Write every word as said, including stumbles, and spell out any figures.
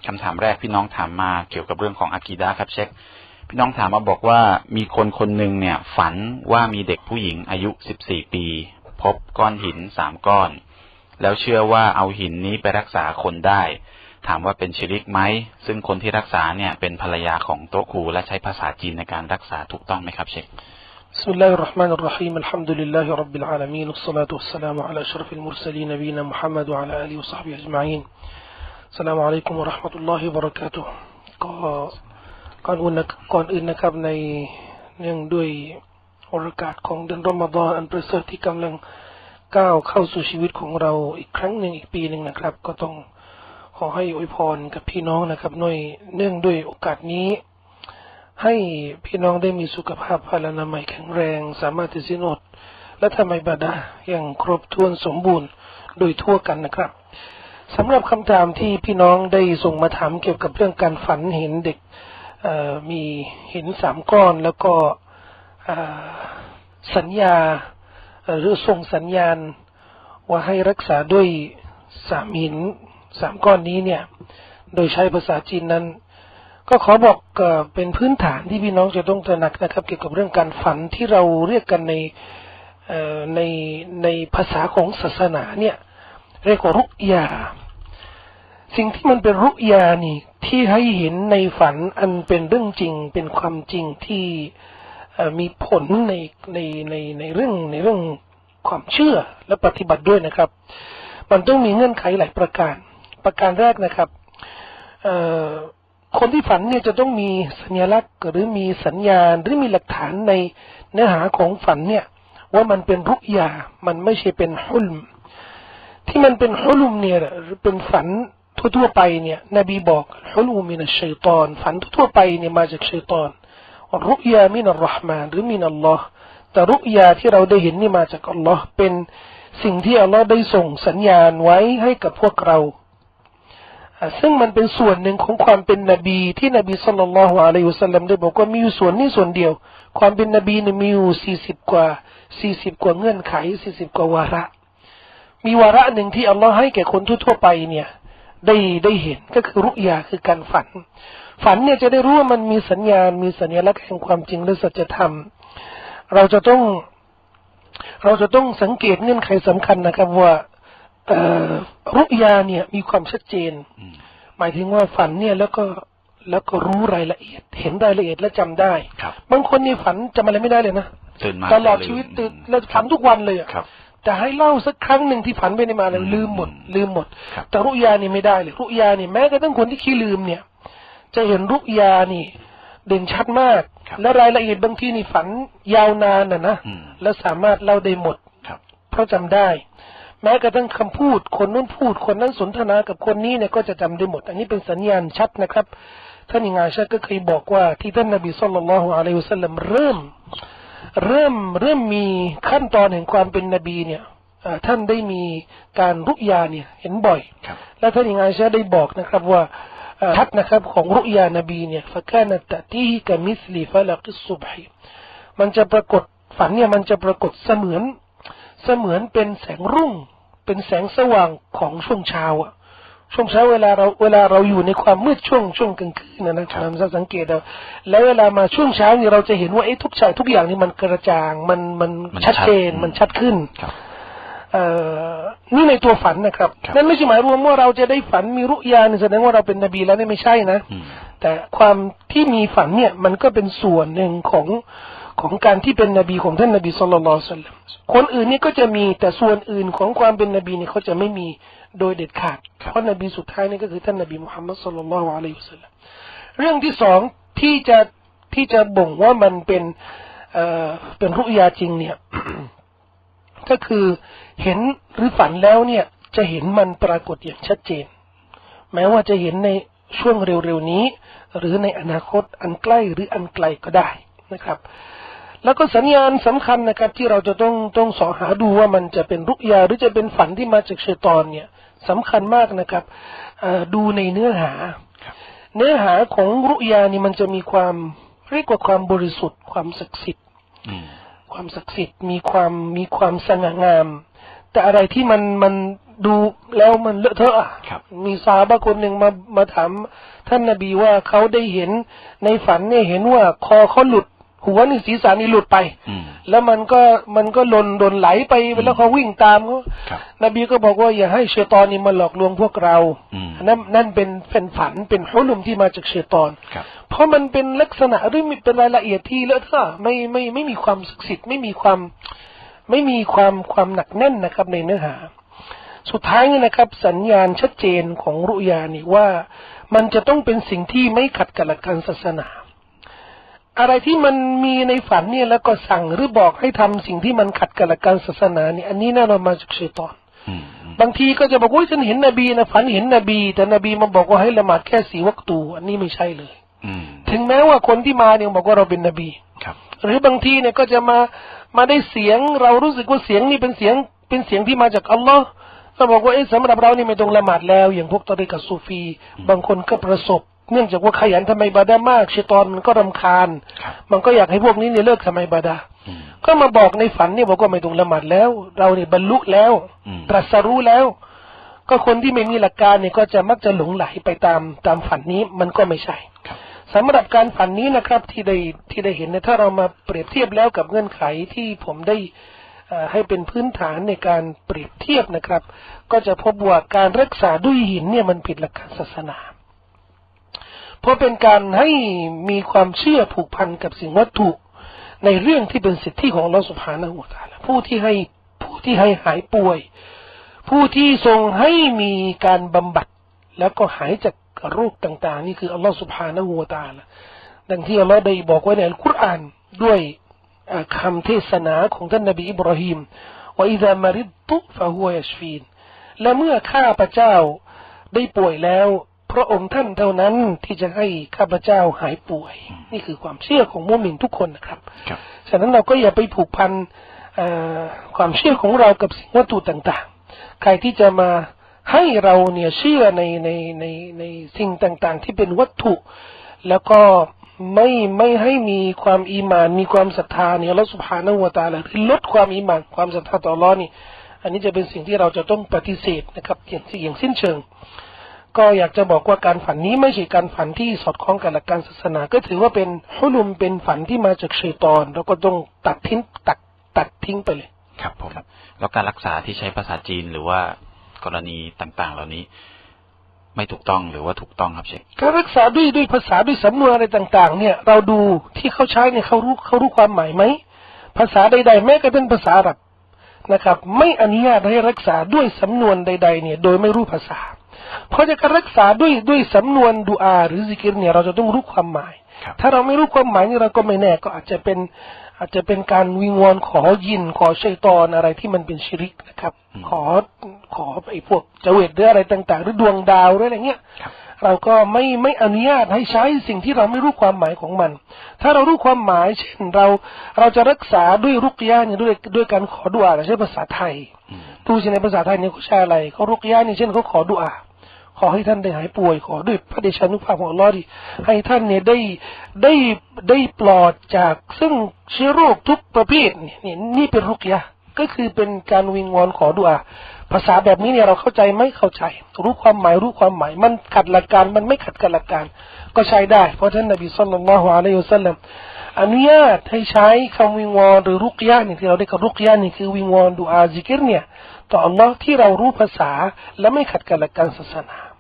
คำถามแรกพี่น้องถามมาเกี่ยวกับเรื่องของอะกีดะห์ครับเชคพี่น้องถามมาบอกว่ามีคนคนหนึ่งเนี่ยฝันว่ามีเด็กผู้หญิงอายุสิบสี่ปีพบก้อนหินสามก้อนแล้วเชื่อว่าเอาหินนี้ไปรักษาคนได้ถามว่าเป็นชิริกไหมซึ่งคนที่รักษาเนี่ยเป็นภรรยาของโต๊ะครูและใช้ภาษาจีนในการรักษาถูกต้องไหมครับเชค بسم الله الرحمن الرحيم الحمد لله رب العالمين والصلاة والسلام على أشرف المرسلين نبينا محمد وعلى آله وصحبه أجمعين السلام عليكم ورحمة الله وبركاته ก็ก่อนอื่นนะก่อนอื่นนะครับในเนื่องด้วยโอกาสของเดือนรอมฎอนอันประเสริฐที่กำลังก้าวเข้าสู่ชีวิตของเราอีกครั้งหนึ่งอีกปีหนึ่งนะครับก็ต้องขอให้อวยพรกับพี่น้องนะครับด้วยเนื่องด้วยโอกาสนี้ให้พี่น้องได้มีสุขภาพพลานามัยแข็งแรงสามารถที่จะอดและทำอิบาดะห์อย่างครบถ้วนสมบูรณ์โดยทั่วกันนะครับสำหรับคำถามที่พี่น้องได้ส่งมาถามเกี่ยวกับเรื่องการฝันเห็นเด็กมีหินสามก้อนแล้วก็สัญญาหรือส่งสัญญาณว่าให้รักษาด้วยสามหินสามก้อนนี้เนี่ยโดยใช้ภาษาจีนนั้นก็ขอบอกเป็นพื้นฐานที่พี่น้องจะต้องตระหนักนะครับเกี่ยวกับเรื่องการฝันที่เราเรียกกันในในในภาษาของศาสนาเนี่ยเรียกว่ารุยาสิ่งที่มันเป็นรุยานี่ที่ให้เห็นในฝันอันเป็นเรื่องจริงเป็นความจริงที่มีผลในในในในเรื่องในเรื่องความเชื่อและปฏิบัติด้วยนะครับมันต้องมีเงื่อนไขหลายประการประการแรกนะครับคนที่ฝันเนี่ยจะต้องมีสัญลักษณ์หรือมีสัญญาณหรือมีหลักฐานในเนื้อหาของฝันเนี่ยว่ามันเป็นรุยามันไม่ใช่เป็นฮุลมที่มันเป็นฮุลมเนี่ยหรือเป็นฝันทั่วๆไปเนี่ยนบีบอกฮุลมมินัชชัยฏอนฝันทั่วๆไปเนี่ยมาจากชัยฏอนรุยามินัลรอห์มานหรือมินัลลอฮ์แต่รุยาที่เราได้เห็นนี่มาจากอัลลอฮ์เป็นสิ่งที่อัลลอฮ์ได้ส่งสัญญาณไว้ให้กับพวกเราซึ่งมันเป็นส่วนหนึ่งของความเป็นนบีที่นบีศ็อลลัลลอฮุอะลัยฮิวะซัลลัมได้บอกว่ามีอยู่ส่วนนี้ส่วนเดียวความเป็นนบีเนี่ยมีอยู่สี่สิบกว่าสี่สิบกว่าเงื่อนไขสี่สิบกว่าวาระมีวาระหนึ่งที่อัลลอฮ์ให้แก่คนทั่วๆไปเนี่ยได้ได้เห็นก็คือรุยาคือการฝันฝันเนี่ยจะได้รู้ว่ามันมีสัญญาณมีสัญลักษณ์แห่งความจริงและสัจธรรมเราจะต้องเราจะต้องสังเกตเงื่อนไขสำคัญนะครับว่ารุยาเนี่ยมีความชัดเจนหมายถึงว่าฝันเนี่ยแล้วก็แล้วก็รู้รายละเอียดเห็นรายละเอียดและจำได้บางคนนี่ฝันจำอะไรไม่ได้เลยนะตลอดชีวิตตื่นแล้วฝันทุกวันเลยอ่ะแต่ให้เล่าสักครั้งหนึ่งที่ฝันไปในมาแล้วลืมหมดลืมหมดแต่รุยานี่ไม่ได้เลยรุยานี่แม้กระทั่งคนที่ขี้ลืมเนี่ยจะเห็นรุยานี่เด่นชัดมากและรายละเอียดบางทีนี่ฝันยาวนานน่ะนะและสามารถเล่าได้หมดเพราะจำได้แม้กระทั่งคำพูดคนนู้นพูดคนนั้นสนทนากับคนนี้เนี่ยก็จะจำได้หมดอันนี้เป็นสัญญาณชัดนะครับท่านอิงาชะก็เคยบอกว่าที่ท่านนบีศ็อลลัลลอฮุอะลัยฮิวะซัลลัมเริ่มเริ่มเริ่มมีขั้นตอนแห่งความเป็นนบีเนี่ยท่านได้มีการรุยาเนี่ยเห็นบ่อยและท่านอิงาชะได้บอกนะครับว่าชัดนะครับของรุยานบีเนี่ยฟะกานะตะตีกะมิสลิฟะลักิศซุบฮิมันจะปรากฏฝันเนี่ยมันจะปรากฏเสมือนเสมือนเป็นแสงรุ่งเป็นแสงสว่างของช่วงเช้าอ่ะช่วงเช้าเวลาเราเวลาเราอยู่ในความมืดช่วงช่วงกลางคืนนะนะครับเราสังเกตเอาแล้วเวลามาช่วงเช้านี่เราจะเห็นว่าไอ้ทุกฉากทุกอย่างนี่มันกระจ่างมันมันชัดเจนมันชัดขึ้นเอ่อนี่ในตัวฝันนะครับนั่นไม่ใช่หมายรวมว่าเราจะได้ฝันมีรุยาเนี่ยแสดงว่าเราเป็นนบีแล้วนี่ไม่ใช่นะแต่ความที่มีฝันเนี่ยมันก็เป็นส่วนหนึ่งของของการที่เป็นนบีของท่านนบีศ็อลลัลลอฮุอะลัยฮิวะซัลลัมคนอื่นนี่ก็จะมีแต่ส่วนอื่นของความเป็นนบีนี่เขาจะไม่มีโดยเด็ดขาดเพราะนบีสุดท้ายนี่ก็คือท่านนบีมุฮัมมัดศ็อลลัลลอฮุอะลัยฮิวะซัลลัมเรื่องที่สองที่จะที่จะบ่งว่ามันเป็นเอ่อเป็นรุยาจริงเนี่ย ก็คือเห็นหรือฝันแล้วเนี่ยจะเห็นมันปรากฏอย่างชัดเจนแม้ว่าจะเห็นในช่วงเร็วๆนี้หรือในอนาคตอันใกล้หรืออันไกลก็ได้นะครับแล้วก็สัญญาณสำคัญนะครับที่เราจะต้องต้องสอหาดูว่ามันจะเป็นรุยาหรือจะเป็นฝันที่มาจากชัยฏอนเนี่ยสำคัญมากนะครับดูในเนื้อหาเนื้อหาของรุยานี่มันจะมีความเรียกว่าความบริสุทธิ์ความศักดิ์สิทธิ์ความศักดิ์สิทธิ์มีความมีความสง่างามแต่อะไรที่มันมันดูแล้วมันเลอะเทอะมีซอฮาบะห์คนหนึ่งมามาถามท่านนบีว่าเขาได้เห็นในฝันเนี่ยเห็นว่าคอเขาหลุดหัวนี่ศีรษะนี่หลุดไปแล้วมันก็มันก็หล่นหล่นไหลไปแล้วเขาวิ่งตามเขานบีก็บอกว่าอย่าให้ชัยฏอนนี่มาหลอกลวงพวกเรานั่นนั่นเป็นเป็นฝันเป็นฮุลุมที่มาจากชัยฏอนเพราะมันเป็นลักษณะหรือเป็นรายละเอียดที่เลอะเทอะไม่ไม่ไม่มีความศักดิ์สิทธิ์ไม่มีความไม่มีความความหนักแน่นนะครับในเนื้อหาสุดท้ายนี่นะครับสัญญาณชัดเจนของรุยานี่ว่ามันจะต้องเป็นสิ่งที่ไม่ขัดกับหลักการศาสนาอะไรที่มันมีในฝันเนี่ยแล้วก็สั่งหรือบอกให้ทำสิ่งที่มันขัดกับหลักการศาสนาเนี่ยอันนี้แน่นอนมาจากชัยฏอนบางทีก็จะบอกว่าฉันเห็นนบีนะฝันเห็นนบีแต่นบีมาบอกว่าให้ละหมาดแค่สี่วักตูอันนี้ไม่ใช่เลยถึงแม้ว่าคนที่มาเนี่ยบอกว่าเราเป็นนบีหรือบางทีเนี่ยก็จะมามาได้เสียงเรารู้สึกว่าเสียงนี่เป็นเสียงเป็นเสียงที่มาจากอัลลอฮ์ก็บอกว่าเอ๊ะสำหรับเรานี่ไม่ต้องละหมาดแล้วอย่างพวกตอริกะซูฟีบางคนก็ประสบเนื่องจากว่าขยันทำอิบาดะห์มากชัยฏอนมันก็รำคาญมันก็อยากให้พวกนี้เนี่ยเลิกทำอิบาดะห์ก็มาบอกในฝันเนี่ยบอกว่าไม่ต้องละหมาดแล้วเราเนี่ยบรรลุแล้วตรัสรู้แล้วก็คนที่ไม่มีหลักการเนี่ยก็จะมักจะหลงไหลไปตามตามฝันนี้มันก็ไม่ใช่สำหรับการฝันนี้นะครับที่ได้ที่ได้เห็นเนี่ยถ้าเรามาเปรียบเทียบแล้วกับเงื่อนไขที่ผมได้ให้เป็นพื้นฐานในการเปรียบเทียบนะครับก็จะพบว่าการรักษาด้วยหินเนี่ยมันผิดหลักการศาสนาเพราะเป็นการให้มีความเชื่อผูกพันกับสิ่งวัตถุในเรื่องที่เป็นสิทธิของอัลเลาะห์ซุบฮานะฮูวะตะอาลาผู้ที่ให้ผู้ที่ให้หายป่วยผู้ที่ทรงให้มีการบำบัดแล้วก็หายจากโรคต่างๆนี่คืออัลเลาะห์ซุบฮานะฮูวะตะอาลาดังที่อัลเลาะห์ได้บอกไว้ในอัลกุรอานด้วยคำเทศนาของท่านนบีอิบราฮิมว่าอิซามะริดตุฟะฮุวะยัชฟีนและเมื่อข้าพเจ้าได้ป่วยแล้วพระองค์ท่านเท่านั้นที่จะให้ข้าพเจ้าหายป่วยนี่คือความเชื่อของมุมินทุกคนนะครับฉะนั้นเราก็อย่าไปผูกพันความเชื่อของเรากับสิ่งวัตถุต่างๆใครที่จะมาให้เราเนี่ยเชื่อในในในในสิ่งต่างๆที่เป็นวัตถุแล้วก็ไม่ไม่ให้มีความอีหม่านมีความศรัทธาเนี่ยอัลเลาะห์ซุบฮานะฮูวะตะอาลาคือลดความอีหม่านความศรัทธาต่ออัลเลาะห์นี่อันนี้จะเป็นสิ่งที่เราจะต้องปฏิเสธนะครับอย่างอย่างสิ้นเชิงก็อยากจะบอกว่าการฝันนี้ไม่ใช่การฝันที่สอดคล้องกับหลักการศาสนาก็ถือว่าเป็นฮุลุมเป็นฝันที่มาจากชัยฏอนแล้วก็ต้องตัดทิ้งตัดตัดทิ้งไปเลยครับผมแล้วการรักษาที่ใช้ภาษาจีนหรือว่ากรณีต่างๆเหล่านี้ไม่ถูกต้องหรือว่าถูกต้องครับเชคการรักษาด้วยด้วยภาษาด้วยสำนวนอะไรต่างๆเนี่ยเราดูที่เขาใช้เนี่ยเขารู้เขารู้ความหมายไหมภาษาใดๆแม้กระทั่งภาษาอาหรับนะครับไม่อนุญาตให้รักษาด้วยสำนวนใดๆเนี่ยโดยไม่รู้ภาษาเพราะจะการรักษาด้วยด้วยสำนวนดุอาหรือซิกิรเนี่ยเราจะต้องรู้ความหมายถ้าเราไม่รู้ความหมายนี่เราก็ไม่แน่ก็อาจจะเป็นอาจจะเป็นการวิงวอนขอยินขอชัยฏอนอะไรที่มันเป็นชิริกนะครับขอขอไอ้พวกเจวิตหรืออะไรต่างๆหรือดวงดาวหรืออะไรเงี้ยเราก็ไม่ไม่อนุญาตให้ใช้สิ่งที่เราไม่รู้ความหมายของมันถ้าเรารู้ความหมายเช่นเราเราจะรักษาด้วยรุกยะเนี่ยด้วยด้วยการขอดุอาใช้ภาษาไทยดูสิในภาษาไทยเนี่ยเขาใช้อะไรเขารุกยะนี่เช่นเขาขอดุอาขอให้ท่านได้หายป่วยขอด้วยพระเดชานุภาพของอัลเลาะห์ที่ให้ท่านเนี่ยได้ได้ได้ปลอดจากซึ่งเชื้อโรคทุกประเภทนี่นี่เป็นรุกยะก็คือเป็นการวิงวอนขอดุอาภาษาแบบนี้เนี่ยเราเข้าใจไม่เข้าใจรู้ความหมายรู้ความหมายมันขัดหลักการมันไม่ขัดกับหลักการก็ใช้ได้เพราะท่านนบีศ็อลลัลลอฮุอะลัยฮิวะซัลลัมอนุญาตให้ใช้คำวิงวอนหรือรุกยะนี่ที่เราได้กับรุกยะนี่คือวิงวอนดุอาซิกิรเนี่ยต่ออัลเลาะห์ที่เรารู้ภาษาและไม่ขัดกับหลักการศาสนา